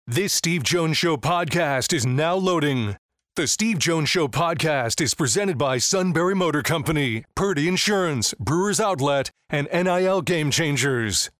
This Steve Jones Show podcast is now loading. The Steve Jones Show podcast is presented by Sunbury Motor Company, Purdy Insurance, Brewers Outlet, and NIL Game Changers.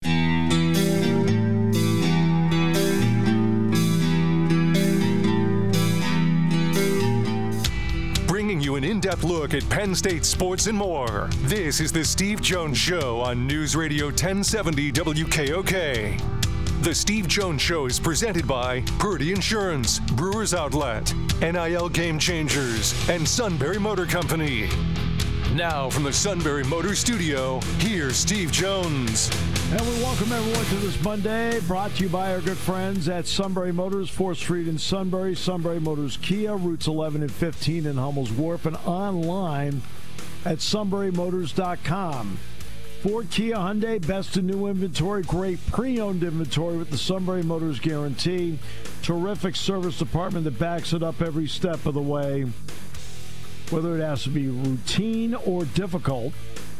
Bringing you an in-depth look at Penn State sports and more. This is the Steve Jones Show on News Radio 1070 WKOK. The Steve Jones Show is presented by Purdy Insurance, Brewers Outlet, NIL Game Changers, and Sunbury Motor Company. Now from the Sunbury Motor Studio, here's Steve Jones. And we welcome everyone to this Monday, brought to you by our good friends at Sunbury Motors, 4th Street in Sunbury, Sunbury Motors Kia, routes 11 and 15 in Hummel's Wharf, and online at sunburymotors.com. Ford, Kia, Hyundai, best in new inventory, great pre-owned inventory with the Sunbury Motors guarantee. Terrific service department that backs it up every step of the way, whether it has to be routine or difficult.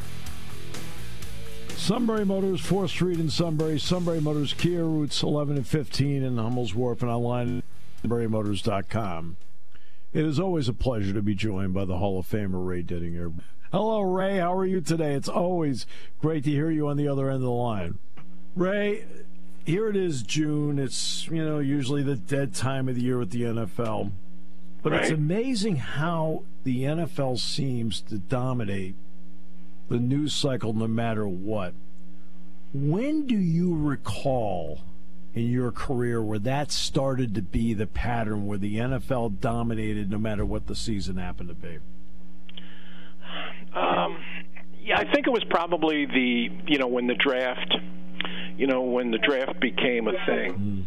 Sunbury Motors, 4th Street in Sunbury, Sunbury Motors Kia, routes 11 and 15 in Hummel's Wharf, and online at sunburymotors.com. It is always a pleasure to be joined by the Hall of Famer Ray Dittinger. Hello, Ray. How are you today? It's always great to hear you on the other end of the line. Ray, here it is, June. It's, usually the dead time of the year with the NFL. But It's amazing how the NFL seems to dominate the news cycle no matter what. When do you recall in your career where that started to be the pattern, where the NFL dominated no matter what the season happened to be? I think it was probably when the draft, when the draft became a thing.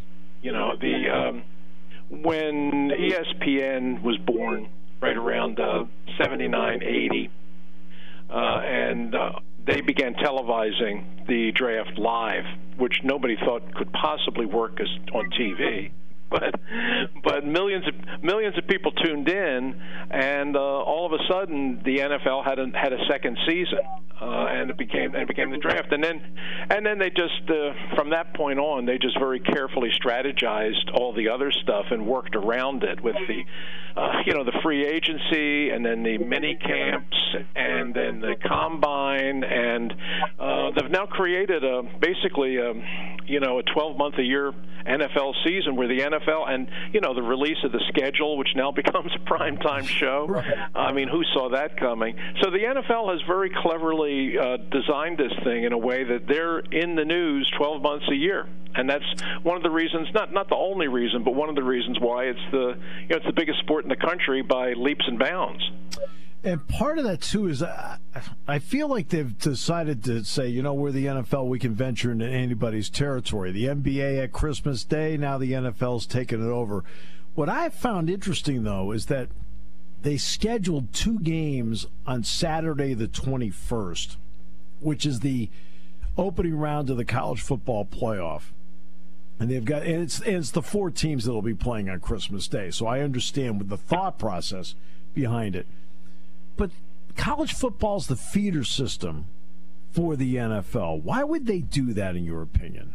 When ESPN was born, right around 79, 80, and they began televising the draft live, which nobody thought could possibly work on TV. But millions of people tuned in, and all of a sudden the NFL had a second season, and it became the draft, and then they just from that point on they just very carefully strategized all the other stuff and worked around it with the the free agency, and then the mini camps, and then the combine, and they've now created basically a 12-month a year NFL season where the NFL and the release of the schedule, which now becomes a primetime show. Right. I mean, who saw that coming? So the NFL has very cleverly designed this thing in a way that they're in the news 12 months a year, and that's one of the reasons, not the only reason, but one of the reasons why it's the biggest sport in the country by leaps and bounds. And part of that, too, is I feel like they've decided to say, we're the NFL, we can venture into anybody's territory. The NBA at Christmas Day, now the NFL's taking it over. What I found interesting, though, is that they scheduled 2 games on Saturday the 21st, which is the opening round of the college football playoff. And it's the 4 teams that will be playing on Christmas Day. So I understand with the thought process behind it. But college football is the feeder system for the NFL. Why would they do that, in your opinion?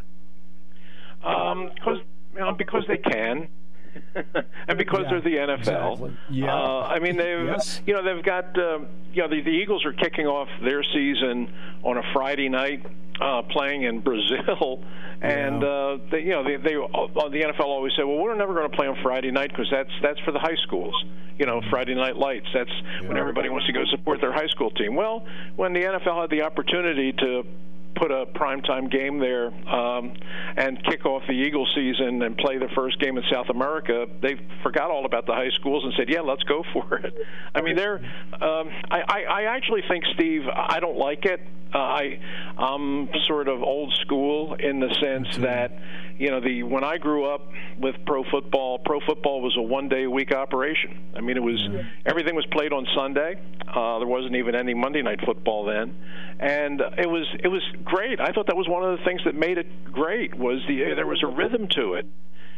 Because they can. And because they're the NFL. Exactly. Yeah. They've got the Eagles are kicking off their season on a Friday night, playing in Brazil, and the NFL always say, well, we're never going to play on Friday night because that's for the high schools. Friday Night Lights. That's when everybody wants to go support their high school team. Well, when the NFL had the opportunity to put a primetime game there and kick off the Eagles season and play the first game in South America, they forgot all about the high schools and said, yeah, let's go for it. I mean, I actually think, Steve, I don't like it. I'm sort of old school in the sense that, when I grew up with pro football was a one-day-a-week operation. I mean, everything was played on Sunday. There wasn't even any Monday night football then, and it was great. I thought that was one of the things that made it great was there was a rhythm to it.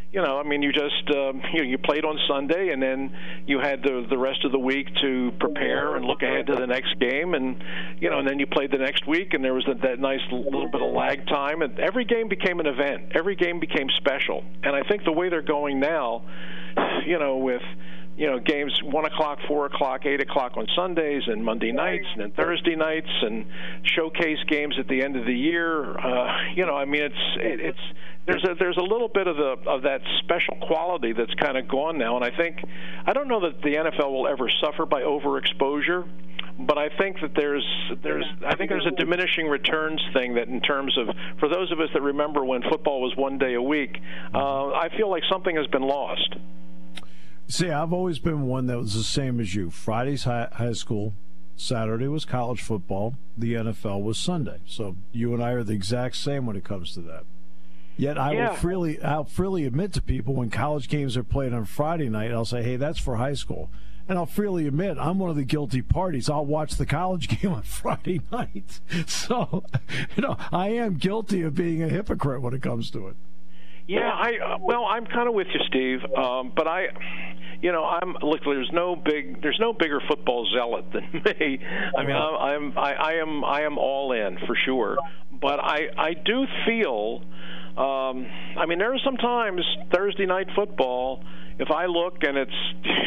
I mean, you just you played on Sunday, and then you had the rest of the week to prepare and look ahead to the next game, and and then you played the next week, and there was that nice little bit of lag time, and every game became an event. Every game became special, and I think the way they're going now, with games 1 o'clock, 4 o'clock, 8 o'clock on Sundays, and Monday nights, and then Thursday nights, and showcase games at the end of the year. I mean, there's a little bit of that special quality that's kind of gone now, and I don't know that the NFL will ever suffer by overexposure. But I think that there's a diminishing returns thing that in terms of, for those of us that remember when football was 1 day a week, I feel like something has been lost. See, I've always been one that was the same as you. Friday's high school, Saturday was college football, the NFL was Sunday. So you and I are the exact same when it comes to that. Yet I'll freely admit to people when college games are played on Friday night, I'll say, hey, that's for high school. And I'll freely admit I'm one of the guilty parties. I'll watch the college game on Friday night. So, I am guilty of being a hypocrite when it comes to it. Yeah, I'm kind of with you, Steve. But look. There's no bigger football zealot than me. I mean, I am all in for sure. But I do feel. I mean, there are sometimes Thursday night football. If I look and it's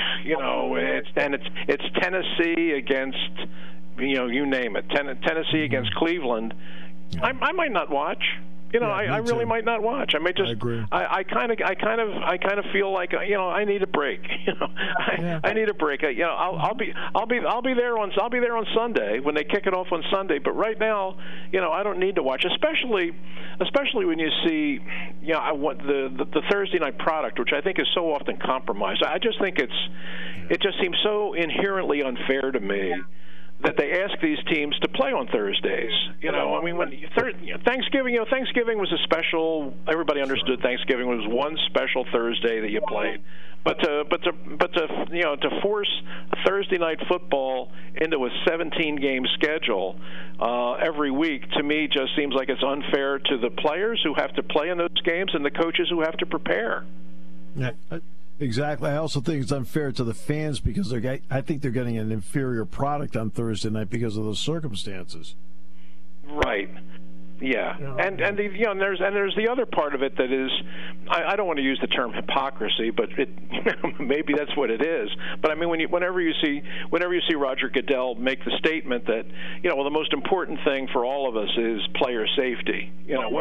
Tennessee against you name it, Tennessee against Cleveland, I might not watch. I really might not watch. I may just. I agree. I kind of feel like I need a break. I need a break. I'll be there on Sunday when they kick it off on Sunday. But right now, I don't need to watch, especially when you see, the Thursday night product, which I think is so often compromised. I just think it just seems so inherently unfair to me that they ask these teams to play on Thursdays. I mean, when Thanksgiving, Thanksgiving was a special. Everybody understood Thanksgiving was one special Thursday that you played. But to force Thursday night football into a 17-game schedule every week, to me, just seems like it's unfair to the players who have to play in those games and the coaches who have to prepare. Yeah. Exactly. I also think it's unfair to the fans because I think they're getting an inferior product on Thursday night because of those circumstances. Right. Yeah, and there's the other part of it that is, I don't want to use the term hypocrisy, but maybe that's what it is. But I mean, whenever you see Roger Goodell make the statement that the most important thing for all of us is player safety.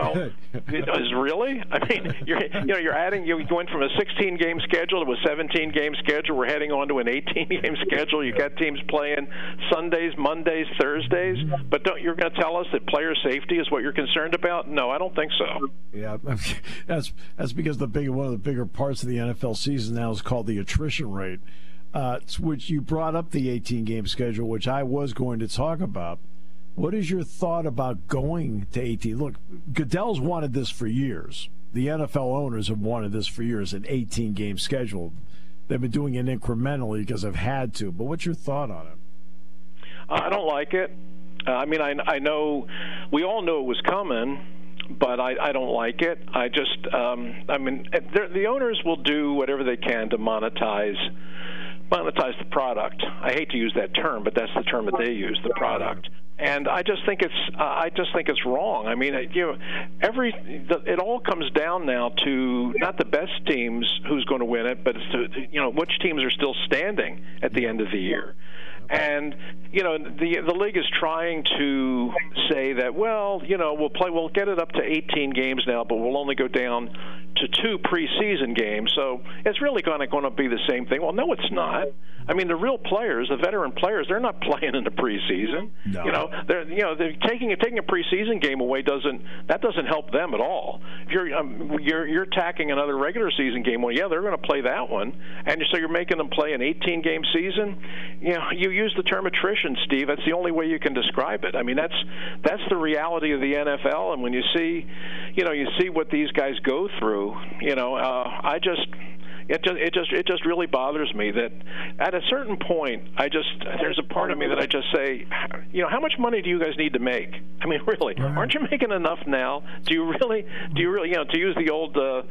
Is really? I mean, you're adding. You went from a 16-game schedule to a 17-game schedule. We're heading on to an 18-game schedule. You got teams playing Sundays, Mondays, Thursdays. But you're going to tell us that player safety is what you're concerned about? No, I don't think so. Yeah, that's because one of the bigger parts of the NFL season now is called the attrition rate, which you brought up the 18-game schedule, which I was going to talk about. What is your thought about going to 18? Look, Goodell's wanted this for years. The NFL owners have wanted this for years, an 18-game schedule. They've been doing it incrementally because they've had to. But what's your thought on it? I don't like it. I mean, I know we all knew it was coming, but I don't like it. I just, I mean, the owners will do whatever they can to monetize the product. I hate to use that term, but that's the term that they use, the product. And I just think it's wrong. I mean, it all comes down now to not the best teams who's going to win it, but it's to, which teams are still standing at the end of the year. And the league is trying to say that, well, we'll get it up to 18 games now, but we'll only go down to 2 preseason games. So it's really going to be the same thing. Well, no, it's not. I mean, the real players, the veteran players, they're not playing in the preseason. No. They're taking a preseason game away doesn't help them at all. If you're attacking another regular season game, well, yeah, they're going to play that one, and so you're making them play an 18-game season. You use the term attrition, Steve. That's the only way you can describe it. I mean, that's the reality of the NFL, and when you see what these guys go through, I just. it just really bothers me that at a certain point, there's a part of me that I just say, how much money do you guys need to make? I mean, really, aren't you making enough now? Do you really, to use the old the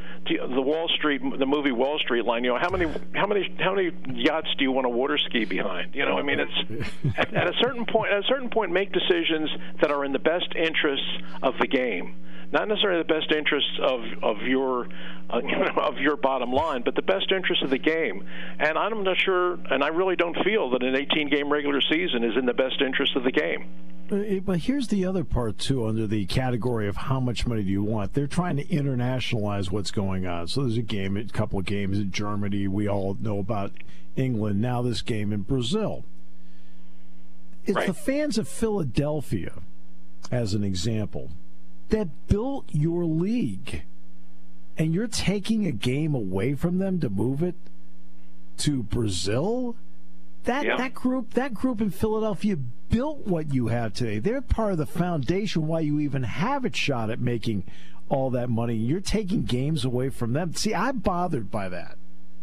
movie Wall Street line, how many yachts do you want to water ski behind? I mean, it's at a certain point, make decisions that are in the best interests of the game. Not necessarily the best interests of your bottom line, but the best interests of the game. And I'm not sure, and I really don't feel that an 18-game regular season is in the best interest of the game. But here's the other part, too, under the category of how much money do you want. They're trying to internationalize what's going on. So there's a couple of games in Germany. We all know about England. Now this game in Brazil. It's right. The fans of Philadelphia, as an example, that built your league, and you're taking a game away from them to move it to Brazil? That group in Philadelphia built what you have today. They're part of the foundation why you even have a shot at making all that money. You're taking games away from them. See, I'm bothered by that.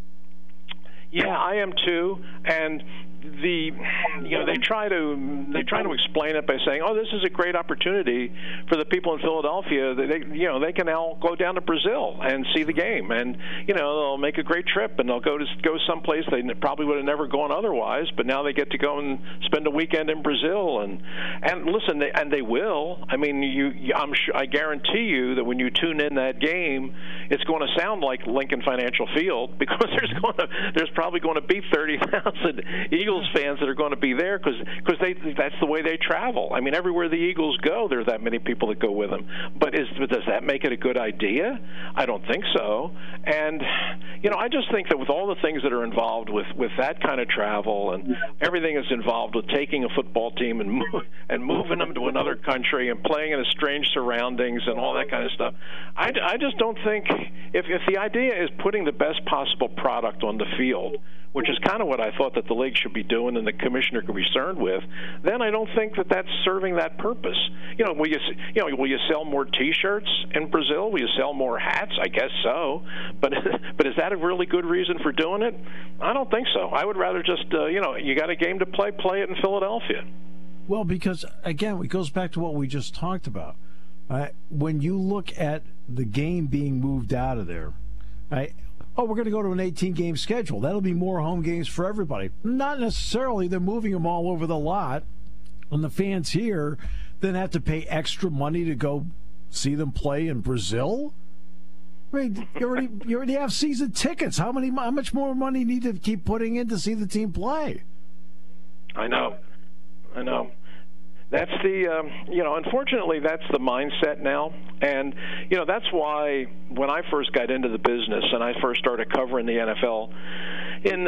Yeah, I am too. And they try to explain it by saying, "Oh, this is a great opportunity for the people in Philadelphia. They can now go down to Brazil and see the game, and they'll make a great trip, and they'll go someplace they probably would have never gone otherwise. But now they get to go and spend a weekend in Brazil, and listen, they will. I mean, I guarantee you that when you tune in that game, it's going to sound like Lincoln Financial Field because there's probably going to be 30,000 Eagles fans that are going to be there because that's the way they travel. I mean, everywhere the Eagles go, there are that many people that go with them. But does that make it a good idea? I don't think so. And I just think that with all the things that are involved with that kind of travel and everything that's involved with taking a football team and moving them to another country and playing in strange surroundings and all that kind of stuff, I just don't think if the idea is putting the best possible product on the field, which is kind of what I thought that the league should be doing and the commissioner could be concerned with, then I don't think that that's serving that purpose. Will you sell more T-shirts in Brazil? Will you sell more hats? I guess so. But is that a really good reason for doing it? I don't think so. I would rather just, you got a game to play it in Philadelphia. Well, because, again, it goes back to what we just talked about. When you look at the game being moved out of there, we're going to go to an 18-game schedule. That'll be more home games for everybody. Not necessarily. They're moving them all over the lot. And the fans here then have to pay extra money to go see them play in Brazil? I mean, you already have season tickets. How much more money you need to keep putting in to see the team play? I know. That's unfortunately, that's the mindset now. And, that's why when I first got into the business and I first started covering the NFL in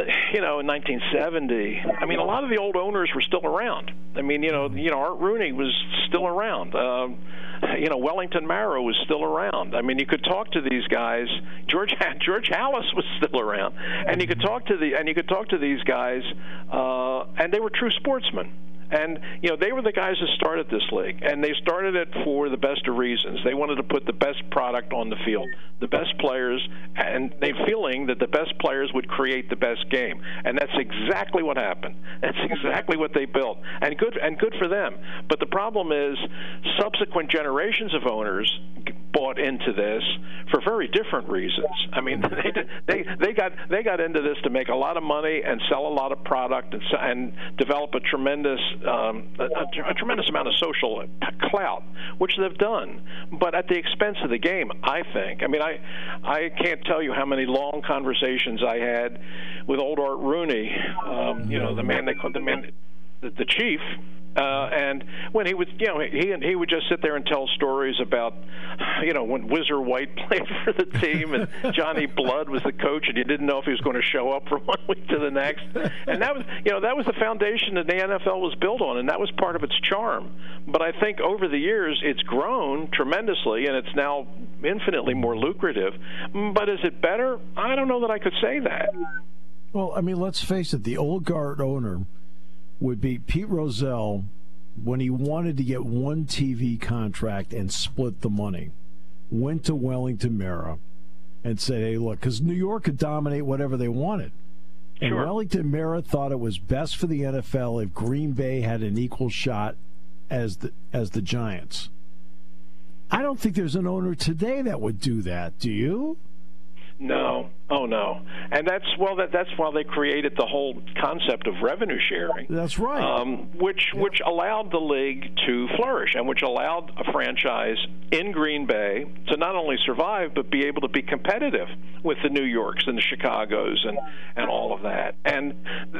1970, I mean, a lot of the old owners were still around. I mean, Art Rooney was still around. Wellington Mara was still around. I mean, you could talk to these guys. George Halas was still around. And you could talk to these guys, and they were true sportsmen. And, they were the guys that started this league, and they started it for the best of reasons. They wanted to put the best product on the field, the best players, and they feeling that the best players would create the best game. And that's exactly what happened. That's exactly what they built. And good for them. But the problem is subsequent generations of owners bought into this for very different reasons. I mean, they got into this to make a lot of money and sell a lot of product and develop a tremendous amount of social clout, which they've done, but at the expense of the game, I think. I mean, I can't tell you how many long conversations I had with old Art Rooney, the chief. And when he would, he would just sit there and tell stories about, when Whizzer White played for the team and Johnny Blood was the coach, and you didn't know if he was going to show up from one week to the next. And that was the foundation that the NFL was built on, and that was part of its charm. But I think over the years it's grown tremendously, and it's now infinitely more lucrative. But is it better? I don't know that I could say that. Well, I mean, let's face it, the old guard owner would be Pete Rozelle when he wanted to get one TV contract and split the money. Went to Wellington Mara, and said, hey, look, because New York could dominate whatever they wanted. And Sure. Wellington Mara thought it was best for the NFL if Green Bay had an equal shot as the Giants. I don't think there's an owner today that would do that. Do you? No. Oh, no. And that's why they created the whole concept of revenue sharing. That's right. Which allowed the league to flourish and which allowed a franchise in Green Bay to not only survive but be able to be competitive with the New Yorks and the Chicagos and all of that. And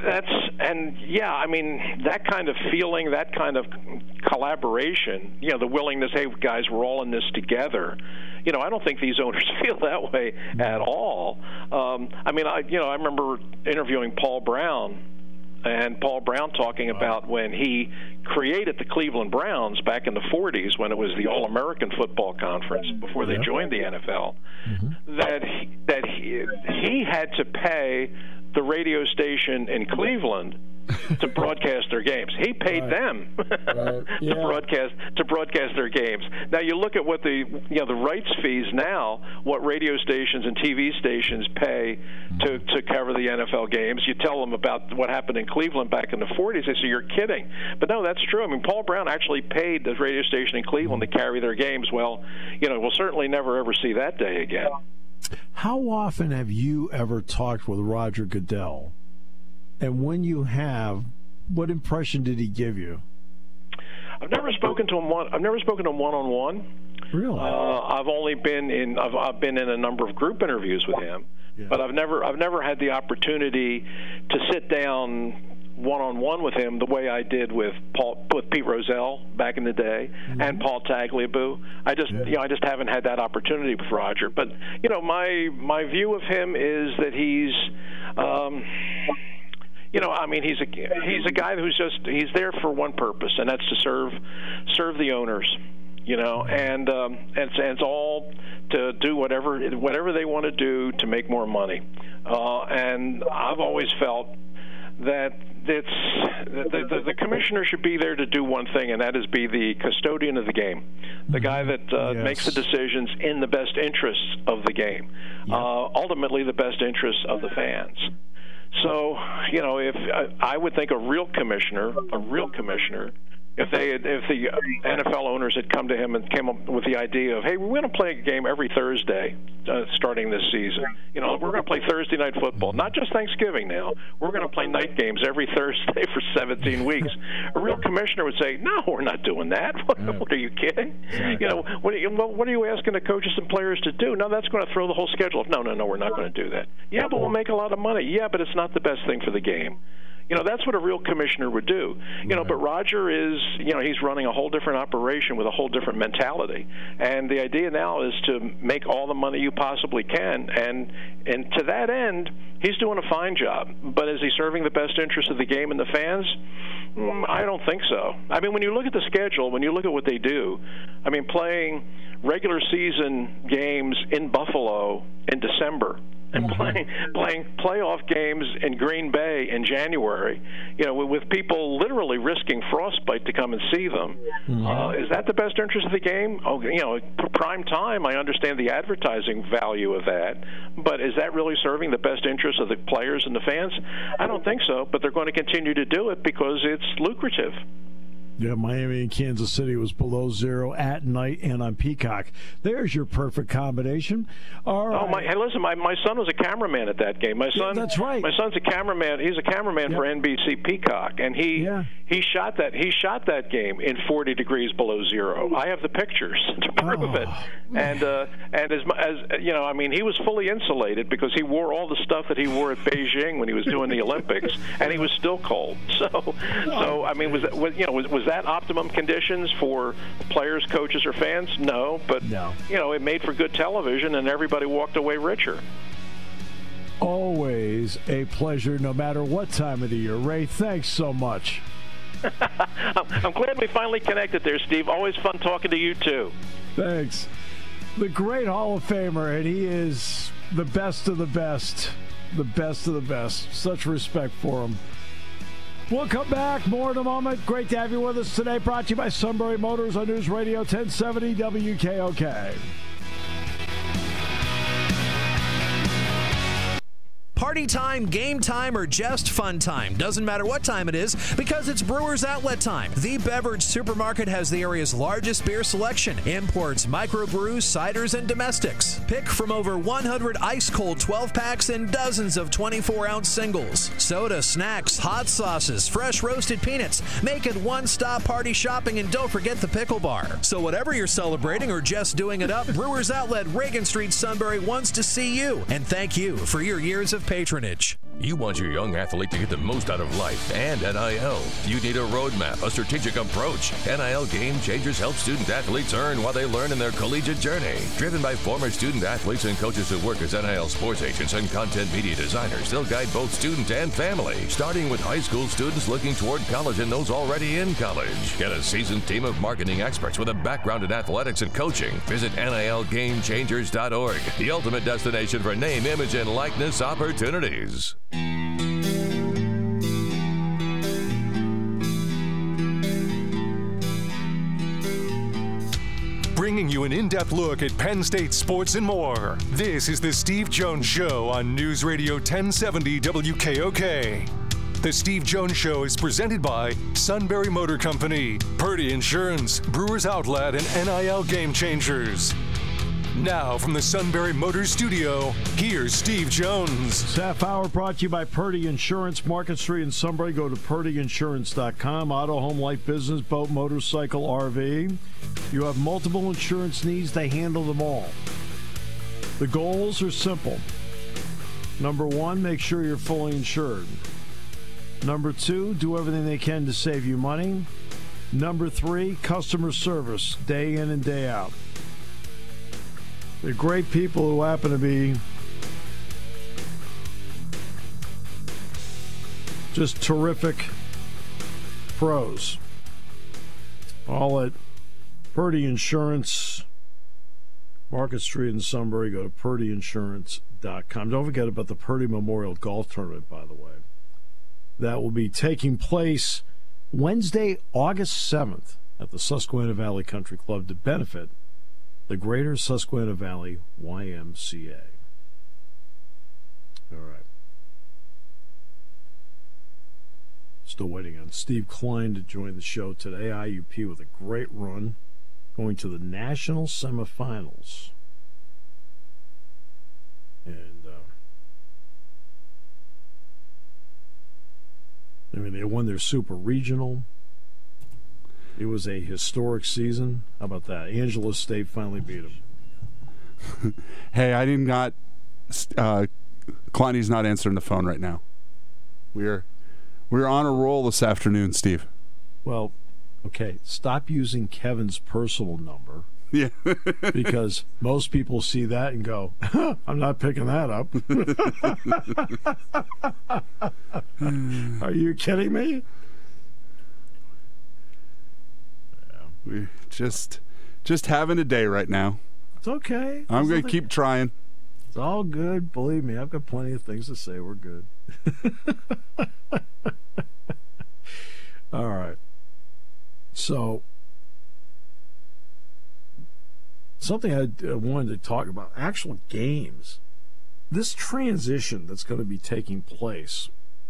I mean, that kind of feeling, that kind of collaboration, the willingness, hey, guys, we're all in this together. I don't think these owners feel that way at all. I mean, I remember interviewing Paul Brown, and Paul Brown talking about when he created the Cleveland Browns back in the 40s, when it was the All-American Football Conference before they joined the NFL, that he had to pay the radio station in Cleveland to broadcast their games. He paid them to broadcast their games. Now you look at what the rights fees now, what radio stations and TV stations pay to cover the NFL games. You tell them about what happened in Cleveland back in the 40s, they say you're kidding. But no, that's true. I mean, Paul Brown actually paid the radio station in Cleveland to carry their games. Well, we'll certainly never ever see that day again. How often have you ever talked with Roger Goodell? And when you have, what impression did he give you? I've never spoken to him one-on-one. Really? I've been in a number of group interviews with him, but I've never had the opportunity to sit down one-on-one with him the way I did with Pete Rozelle back in the day and Paul Tagliabue. I just haven't had that opportunity with Roger. But my view of him is that he's he's a guy who's he's there for one purpose, and that's to serve the owners, and it's all to do whatever they want to do to make more money. And I've always felt that the commissioner should be there to do one thing, and that is be the custodian of the game, the guy that makes the decisions in the best interests of the game, ultimately the best interests of the fans. So, if I would think a real commissioner, if the NFL owners had come to him and came up with the idea of, hey, we're going to play a game every Thursday starting this season. We're going to play Thursday night football, not just Thanksgiving now. We're going to play night games every Thursday for 17 weeks. A real commissioner would say, no, we're not doing that. What are you kidding? Exactly. What are you asking the coaches and players to do? No, that's going to throw the whole schedule. No, we're not going to do that. Yeah, but we'll make a lot of money. Yeah, but it's not the best thing for the game. That's what a real commissioner would do. But Roger is, he's running a whole different operation with a whole different mentality. And the idea now is to make all the money you possibly can. And to that end, he's doing a fine job. But is he serving the best interest of the game and the fans? I don't think so. I mean, when you look at the schedule, when you look at what they do, I mean, playing regular season games in Buffalo in December, and playing playoff games in Green Bay in January, with people literally risking frostbite to come and see them. Is that the best interest of the game? Oh, prime time, I understand the advertising value of that, but is that really serving the best interest of the players and the fans? I don't think so, but they're going to continue to do it because it's lucrative. Yeah, Miami and Kansas City was below zero at night and on Peacock. There's your perfect combination. All right. Hey, listen, my son was a cameraman at that game. My son, that's right. My son's a cameraman. He's a cameraman for NBC Peacock, and he shot that game in 40 degrees below zero. I have the pictures to prove it. And he was fully insulated because he wore all the stuff that he wore at Beijing when he was doing the Olympics, and he was still cold. So I mean, was that optimum conditions for players, coaches, or fans? No, but it made for good television, and everybody walked away richer. Always a pleasure, no matter what time of the year. Ray, thanks so much. I'm glad we finally connected there, Steve. Always fun talking to you, too. Thanks. The great Hall of Famer, and he is the best of the best. The best of the best. Such respect for him. We'll come back. More in a moment. Great to have you with us today. Brought to you by Sunbury Motors on News Radio 1070 WKOK. Party time, game time, or just fun time. Doesn't matter what time it is because it's Brewers Outlet time. The beverage supermarket has the area's largest beer selection. Imports, microbrews, ciders, and domestics. Pick from over 100 ice-cold 12-packs and dozens of 24-ounce singles. Soda, snacks, hot sauces, fresh roasted peanuts. Make it one-stop party shopping, and don't forget the pickle bar. So whatever you're celebrating or just doing it up, Brewers Outlet, Reagan Street, Sunbury wants to see you. And thank you for your years of patronage. You want your young athlete to get the most out of life and NIL. You need a roadmap, a strategic approach. NIL Game Changers help student athletes earn while they learn in their collegiate journey. Driven by former student athletes and coaches who work as NIL sports agents and content media designers, they'll guide both student and family, starting with high school students looking toward college and those already in college. Get a seasoned team of marketing experts with a background in athletics and coaching. Visit NILGameChangers.org, the ultimate destination for name, image, and likeness opportunities. Bringing you an in-depth look at Penn State sports and more. This is the Steve Jones Show on News Radio 1070 WKOK. The Steve Jones Show is presented by Sunbury Motor Company, Purdy Insurance, Brewers Outlet, and NIL Game Changers. Now from the Sunbury Motors Studio, here's Steve Jones. This half hour brought to you by Purdy Insurance, Market Street in Sunbury. Go to purdyinsurance.com. Auto, home, life, business, boat, motorcycle, RV. You have multiple insurance needs, they handle them all. The goals are simple. Number one, make sure you're fully insured. Number two, do everything they can to save you money. Number three, customer service, day in and day out. They're great people who happen to be just terrific pros. All at Purdy Insurance, Market Street in Sunbury. Go to purdyinsurance.com. Don't forget about the Purdy Memorial Golf Tournament, by the way. That will be taking place Wednesday, August 7th at the Susquehanna Valley Country Club to benefit the Greater Susquehanna Valley YMCA. All right. Still waiting on Steve Klein to join the show today. IUP with a great run, going to the national semifinals. And, they won their super regional. It was a historic season. How about that? Angelo State finally beat them. Hey, I did not. Kleiny's not answering the phone right now. We're on a roll this afternoon, Steve. Well, okay. Stop using Kevin's personal number. Yeah. Because most people see that and go, I'm not picking that up. Are you kidding me? We're just having a day right now. It's okay. I'm going to keep trying. It's all good. Believe me, I've got plenty of things to say. We're good. All right. So, something I wanted to talk about, actual games. This transition that's going to be taking place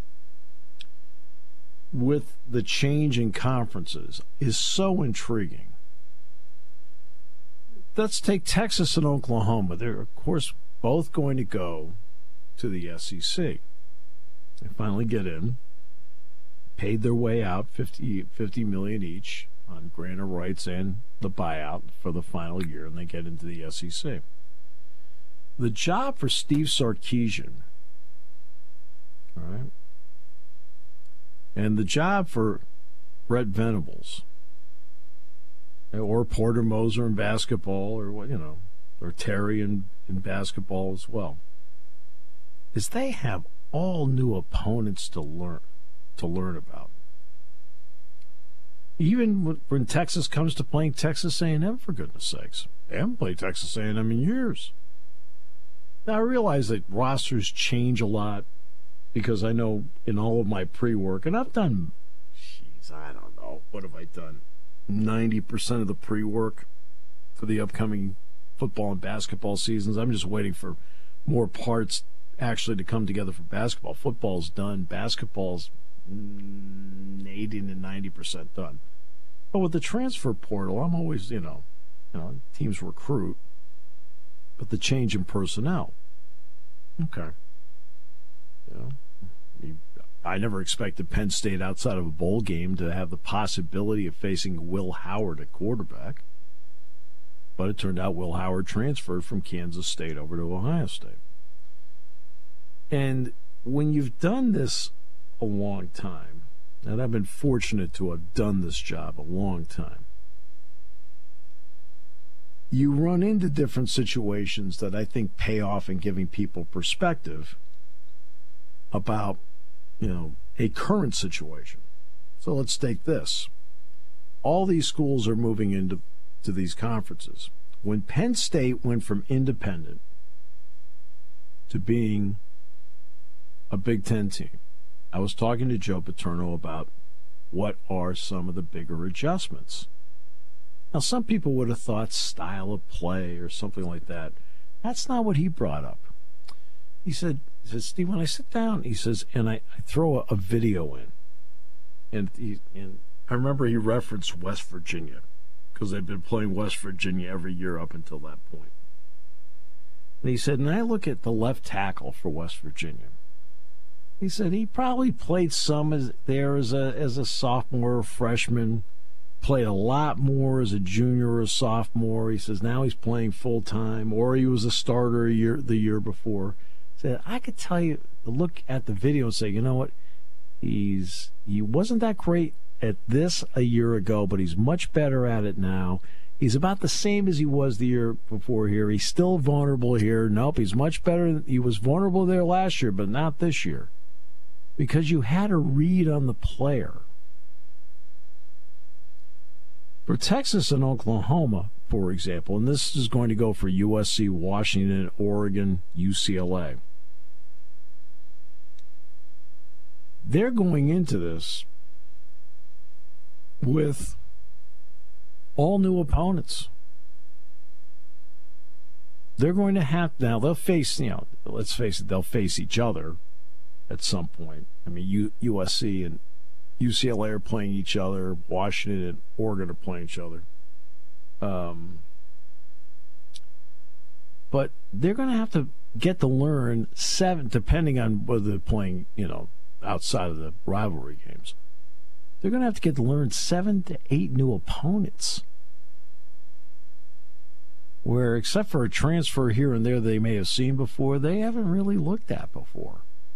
with the change in conferences is so intriguing. Let's take Texas and Oklahoma. They're, of course, both going to go to the SEC. They finally get in, paid their way out, $50 million each on grant of rights and the buyout for the final year, and they get into the SEC. The job for Steve Sarkisian, all right, and the job for Brett Venables, or Porter Moser in basketball, or or Terry in basketball as well, is they have all new opponents to learn about. Even when Texas comes to playing Texas A&M, for goodness sakes, they haven't played Texas A&M in years. Now I realize that rosters change a lot, because I know in all of my pre-work, and I've done, I don't know, what have I done? 90% of the pre-work for the upcoming football and basketball seasons. I'm just waiting for more parts actually to come together for basketball. Football's done. Basketball's 80 to 90% done. But with the transfer portal, I'm always, teams recruit, but the change in personnel. Okay. I never expected Penn State outside of a bowl game to have the possibility of facing Will Howard at quarterback. But it turned out Will Howard transferred from Kansas State over to Ohio State. And when you've done this a long time, and I've been fortunate to have done this job a long time, you run into different situations that I think pay off in giving people perspective about, a current situation. So let's take this. All these schools are moving into these conferences. When Penn State went from independent to being a Big Ten team, I was talking to Joe Paterno about what are some of the bigger adjustments. Now, some people would have thought style of play or something like that. That's not what he brought up. He said, Steve, when I sit down, he says, and I throw a video in, and I remember he referenced West Virginia, because they've been playing West Virginia every year up until that point. And he said, and I look at the left tackle for West Virginia. He said he probably played some as a sophomore or freshman, played a lot more as a junior or a sophomore. He says now he's playing full-time, or he was a starter the year before. He said, I could tell you, look at the video and say, you know what, he wasn't that great at this a year ago, but he's much better at it now. He's about the same as he was the year before here. He's still vulnerable here. Nope, he's much better. He was vulnerable there last year, but not this year. Because you had a read on the player. For Texas and Oklahoma, for example, and this is going to go for USC, Washington, Oregon, UCLA. They're going into this with all new opponents. They're going to have, now they'll face, let's face it, they'll face each other at some point. I mean, USC and UCLA are playing each other. Washington and Oregon are playing each other. But they're going to have to get to learn 7, depending on whether they're playing, outside of the rivalry games. They're going to have to get to learn 7 to 8 new opponents. Where, except for a transfer here and there they may have seen before, they haven't really looked at before.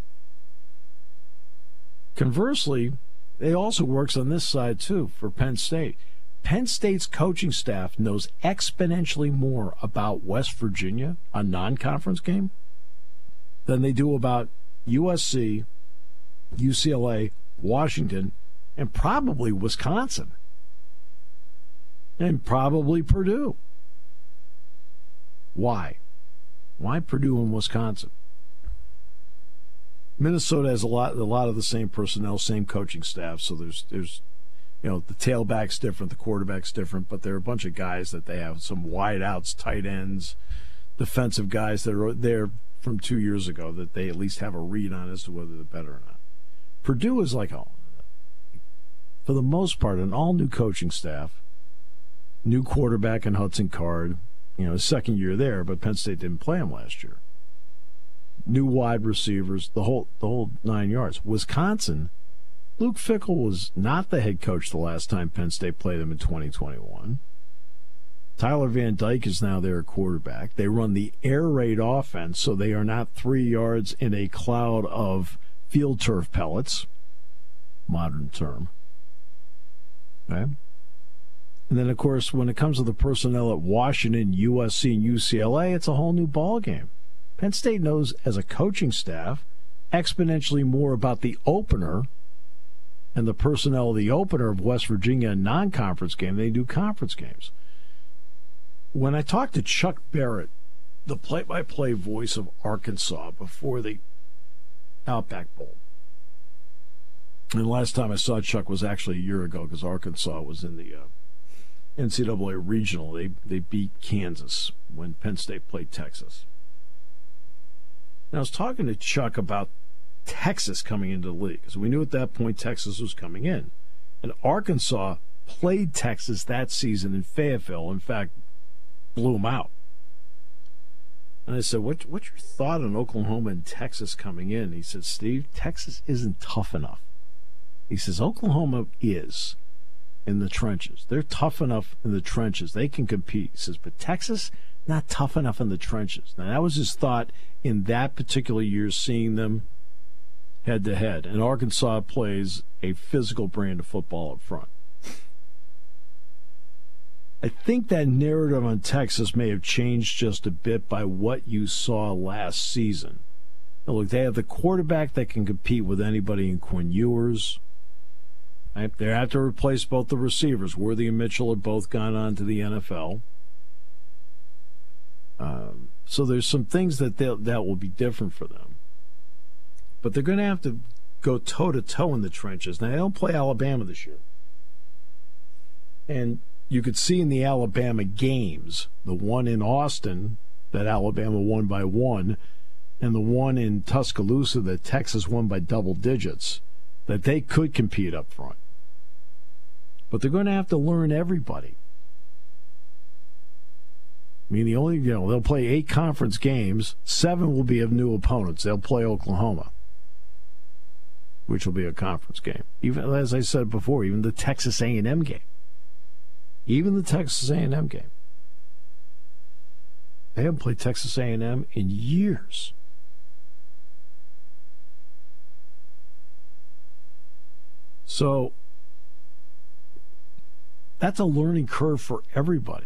Conversely, it also works on this side, too, for Penn State. Penn State's coaching staff knows exponentially more about West Virginia, a non-conference game, than they do about USC, UCLA, Washington, and probably Wisconsin. And probably Purdue. Why? Why Purdue and Wisconsin? Minnesota has a lot of the same personnel, same coaching staff, so there's the tailback's different, the quarterback's different, but there are a bunch of guys that they have, some wideouts, tight ends, defensive guys that are there from 2 years ago that they at least have a read on as to whether they're better or not. Purdue is for the most part, an all-new coaching staff, new quarterback in Hudson Card, his second year there, but Penn State didn't play him last year. New wide receivers, the whole 9 yards. Wisconsin, Luke Fickell was not the head coach the last time Penn State played him in 2021. Tyler Van Dyke is now their quarterback. They run the air raid offense, so they are not 3 yards in a cloud of field turf pellets. Modern term. Okay? And then, of course, when it comes to the personnel at Washington, USC, and UCLA, it's a whole new ballgame. Penn State knows, as a coaching staff, exponentially more about the opener and the personnel of the opener of West Virginia, a non-conference game, than they do conference games. When I talked to Chuck Barrett, the play-by-play voice of Arkansas before the Outback Bowl, and the last time I saw Chuck was actually a year ago because Arkansas was in the NCAA regional. They beat Kansas when Penn State played Texas. And I was talking to Chuck about Texas coming into the league, because we knew at that point Texas was coming in. And Arkansas played Texas that season in Fayetteville. In fact, blew them out. And I said, what's your thought on Oklahoma and Texas coming in? He said, Steve, Texas isn't tough enough. He says, Oklahoma is in the trenches. They're tough enough in the trenches. They can compete. He says, but Texas, not tough enough in the trenches. Now, that was his thought in that particular year, seeing them head-to-head. And Arkansas plays a physical brand of football up front. I think that narrative on Texas may have changed just a bit by what you saw last season. Now, look, they have the quarterback that can compete with anybody in Quinn Ewers. Right? They have to replace both the receivers. Worthy and Mitchell have both gone on to the NFL. So there's some things that will be different for them. But they're going to have to go toe-to-toe in the trenches. Now, they don't play Alabama this year. And you could see in the Alabama games, the one in Austin that Alabama won by 1, and the one in Tuscaloosa that Texas won by double digits, that they could compete up front. But they're going to have to learn everybody. I mean, they'll play 8 conference games. 7 will be of new opponents. They'll play Oklahoma, which will be a conference game. Even, as I said before, even the Texas A&M game. Even the Texas A&M game. They haven't played Texas A&M in years. So that's a learning curve for everybody.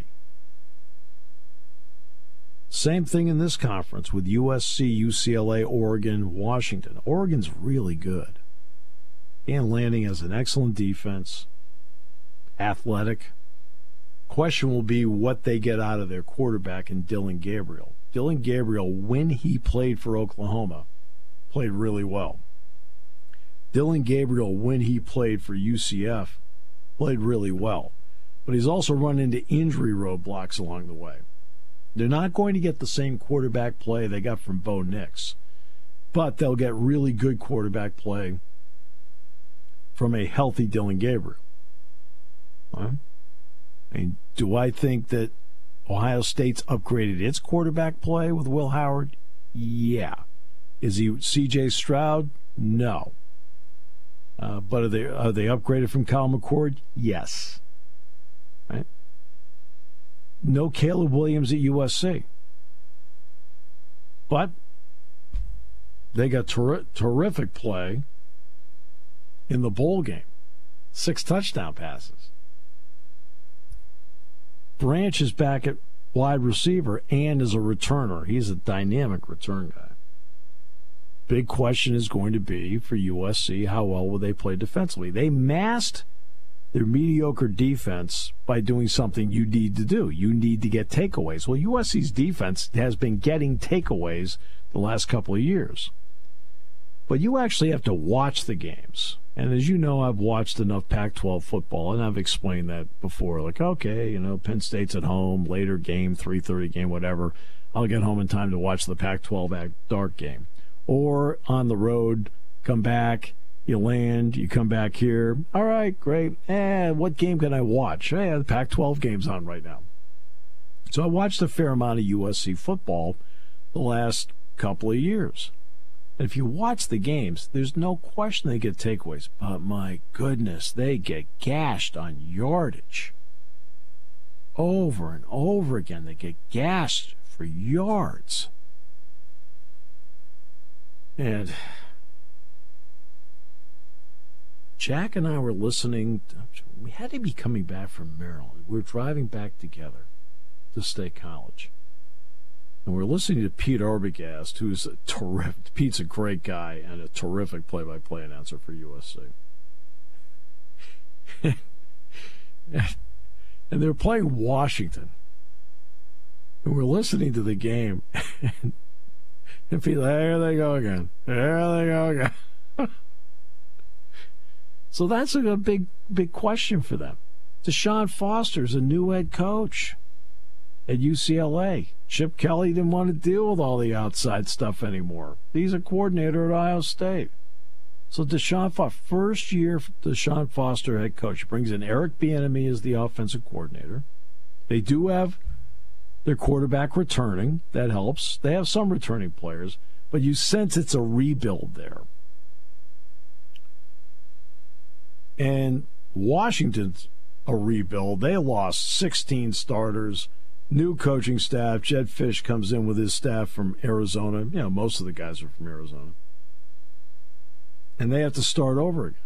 Same thing in this conference with USC, UCLA, Oregon, Washington. Oregon's really good. Dan Lanning has an excellent defense, athletic. Question will be what they get out of their quarterback in Dillon Gabriel. Dillon Gabriel, when he played for Oklahoma, played really well. Dillon Gabriel, when he played for UCF, played really well. But he's also run into injury roadblocks along the way. They're not going to get the same quarterback play they got from Bo Nix, but they'll get really good quarterback play from a healthy Dillon Gabriel. Right? I mean, do I think that Ohio State's upgraded its quarterback play with Will Howard? Yeah. Is he C.J. Stroud? No. But are they upgraded from Kyle McCord? Yes. Right? No Caleb Williams at USC. But they got terrific play in the bowl game. 6 touchdown passes. Branch is back at wide receiver and is a returner. He's a dynamic return guy. Big question is going to be for USC, how well will they play defensively? They masked their mediocre defense by doing something you need to do. You need to get takeaways. Well, USC's defense has been getting takeaways the last couple of years. But you actually have to watch the games. And as you know, I've watched enough Pac-12 football, and I've explained that before. Like, okay, Penn State's at home, later game, 3:30 game, whatever. I'll get home in time to watch the Pac-12 dark game. Or on the road, come back, you land, you come back here. All right, great. What game can I watch? The Pac-12 game's on right now. So I watched a fair amount of USC football the last couple of years. And if you watch the games, there's no question they get takeaways. But my goodness, they get gashed on yardage. Over and over again, they get gashed for yards. And Jack and I were listening. We had to be coming back from Maryland. We were driving back together to State College. And we're listening to Pete Arbogast, who's a terrific. Pete's a great guy and a terrific play-by-play announcer for USC. And they're playing Washington. And we're listening to the game. And Pete, there they go again. There they go again. So that's a big question for them. Deshaun Foster's a new head coach. at UCLA. Chip Kelly didn't want to deal with all the outside stuff anymore. He's a coordinator at Ohio State. So Deshaun Foster, first year Deshaun Foster head coach, brings in Eric Bieniemy as the offensive coordinator. They do have their quarterback returning. That helps. They have some returning players, but you sense it's a rebuild there. And Washington's a rebuild. They lost 16 starters, new coaching staff. Jed Fish comes in with his staff from Arizona. You know, most of the guys are from Arizona. And they have to start over again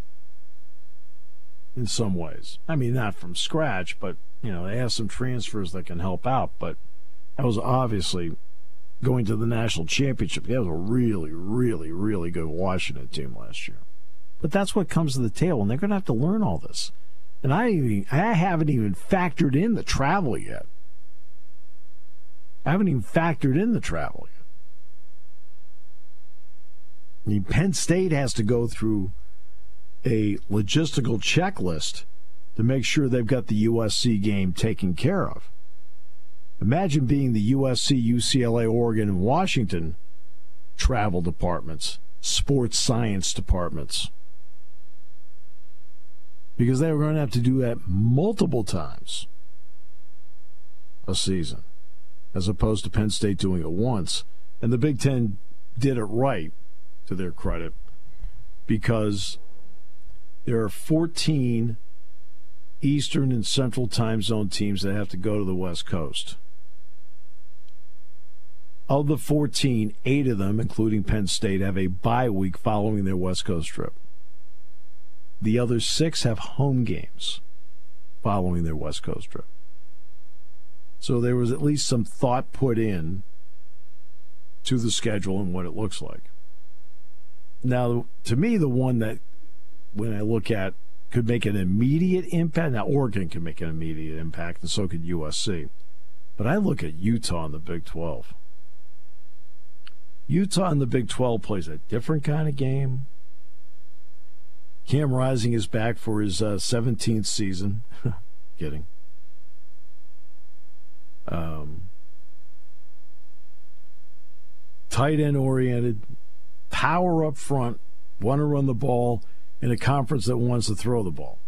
in some ways. I mean, not from scratch, but, you know, they have some transfers that can help out. But that was obviously going to the national championship. That was a really, really, really good Washington team last year. But that's what comes to the table, and they're going to have to learn all this. And I haven't even factored in the travel yet. I haven't even factored in the travel yet. I mean, Penn State has to go through a logistical checklist to make sure they've got the USC game taken care of. Imagine being the USC, UCLA, Oregon, and Washington travel departments, sports science departments. Because they were going to have to do that multiple times a season, as opposed to Penn State doing it once. And the Big Ten did it right, to their credit, because there are 14 Eastern and Central time zone teams that have to go to the West Coast. Of the 14, 8 of them, including Penn State, have a bye week following their West Coast trip. The other 6 have home games following their West Coast trip. So there was at least some thought put in to the schedule and what it looks like. Now, to me, the one that, when I look at, could make an immediate impact. Now, Oregon can make an immediate impact, and so could USC. But I look at Utah in the Big 12. Utah in the Big 12 plays a different kind of game. Cam Rising is back for his 17th season. Kidding. Tight end oriented, power up front, want to run the ball in a conference that wants to throw the ball.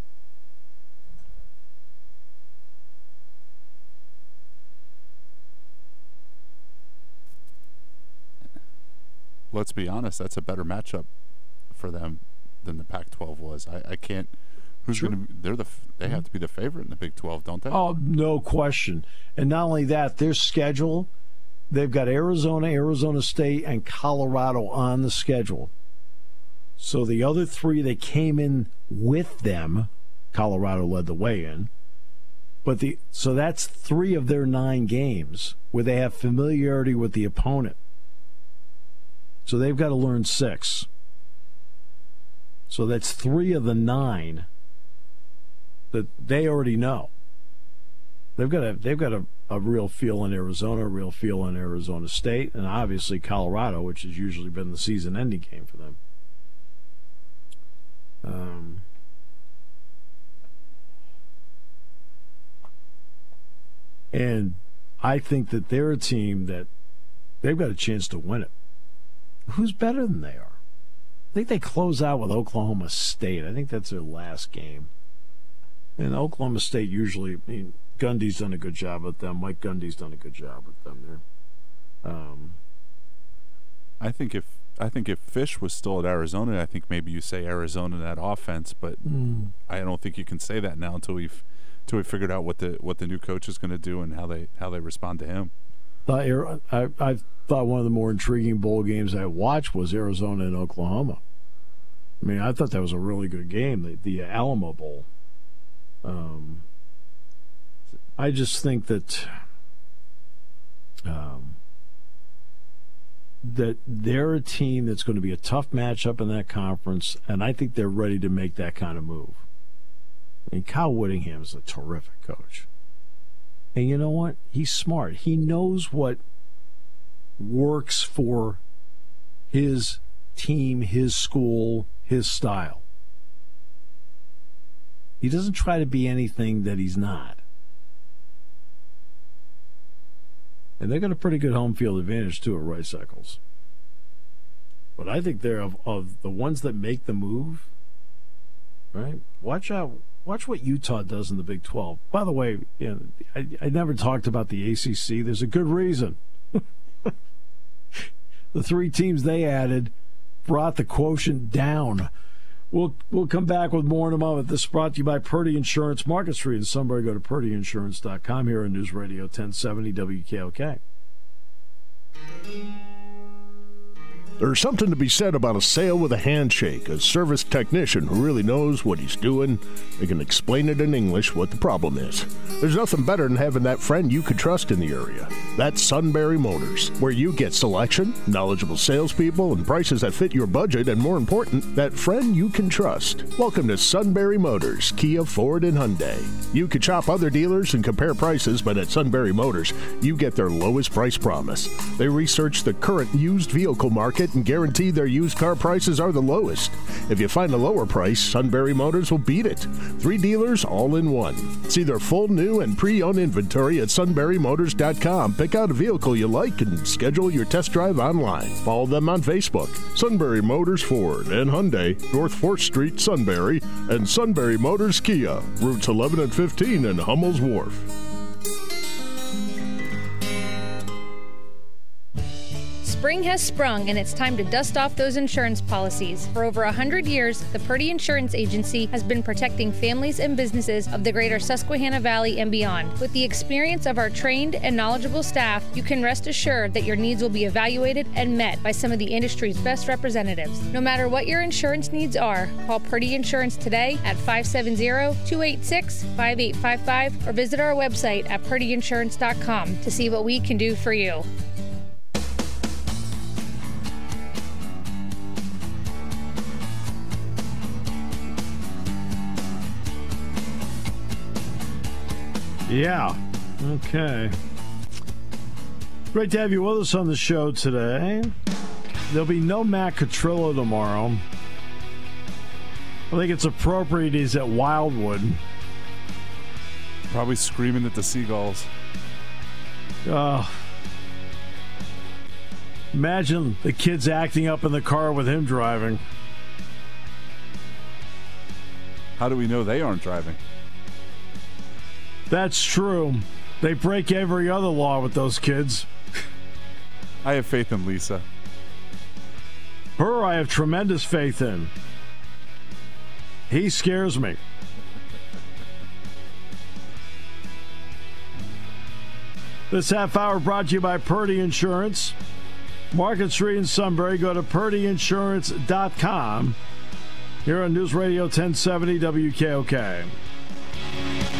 Let's be honest, that's a better matchup for them than the Pac-12 was. I can't. Who's Sure. going to? They have to be the favorite in the Big 12, don't they? Oh, no question. And not only that, their schedule, they've got Arizona, Arizona State, and Colorado on the schedule. So the other 3 that came in with them, Colorado led the way in. But so that's 3 of their 9 games where they have familiarity with the opponent. So they've got to learn 6. So that's 3 of the 9 that they already know. They've got a real feel in Arizona, a real feel in Arizona State, and obviously Colorado, which has usually been the season-ending game for them. And I think that they're a team that they've got a chance to win it. Who's better than they are? I think they close out with Oklahoma State. I think that's their last game. And Oklahoma State usually, I mean, Gundy's done a good job with them. Mike Gundy's done a good job with them there. I think if Fish was still at Arizona, I think maybe you say Arizona in that offense, but I don't think you can say that now until we've figured out what the new coach is going to do and how they respond to him. I thought one of the more intriguing bowl games I watched was Arizona and Oklahoma. I mean, I thought that was a really good game, the Alamo Bowl. I just think that that they're a team that's going to be a tough matchup in that conference, and I think they're ready to make that kind of move. I mean, Kyle Whittingham is a terrific coach. And you know what? He's smart. He knows what works for his team, his school, his style. He doesn't try to be anything that he's not. And they got a pretty good home field advantage, too, at Rice Eccles. But I think they're of the ones that make the move, right? Watch what Utah does in the Big 12. By the way, I never talked about the ACC. There's a good reason. The 3 teams they added brought the quotient down. We'll come back with more in a moment. This is brought to you by Purdy Insurance, Market Street in Sunbury. Go to purdyinsurance.com here on News Radio 1070 WKOK. There's something to be said about a sale with a handshake, a service technician who really knows what he's doing. They can explain it in English what the problem is. There's nothing better than having that friend you could trust in the area. That's Sunbury Motors, where you get selection, knowledgeable salespeople, and prices that fit your budget, and more important, that friend you can trust. Welcome to Sunbury Motors, Kia, Ford, and Hyundai. You could shop other dealers and compare prices, but at Sunbury Motors, you get their lowest price promise. They research the current used vehicle market and guarantee their used car prices are the lowest. If you find a lower price, Sunbury Motors will beat it. 3 dealers all in one. See their full new and pre-owned inventory at sunburymotors.com. Pick out a vehicle you like and schedule your test drive online. Follow them on Facebook. Sunbury Motors Ford and Hyundai, North 4th Street, Sunbury, and Sunbury Motors Kia, routes 11 and 15 in Hummel's Wharf. Spring has sprung, and it's time to dust off those insurance policies. For over 100 years, the Purdy Insurance Agency has been protecting families and businesses of the greater Susquehanna Valley and beyond. With the experience of our trained and knowledgeable staff, you can rest assured that your needs will be evaluated and met by some of the industry's best representatives. No matter what your insurance needs are, call Purdy Insurance today at 570-286-5855 or visit our website at purdyinsurance.com to see what we can do for you. Yeah. Okay. Great to have you with us on the show today. There'll be no Matt Catrillo tomorrow. I think it's appropriate he's at Wildwood. Probably screaming at the seagulls. Imagine the kids acting up in the car with him driving. How do we know they aren't driving? That's true. They break every other law with those kids. I have faith in Lisa. Her, I have tremendous faith in. He scares me. This half hour brought to you by Purdy Insurance. Market Street in Sunbury. Go to purdyinsurance.com. Here on News Radio 1070 WKOK.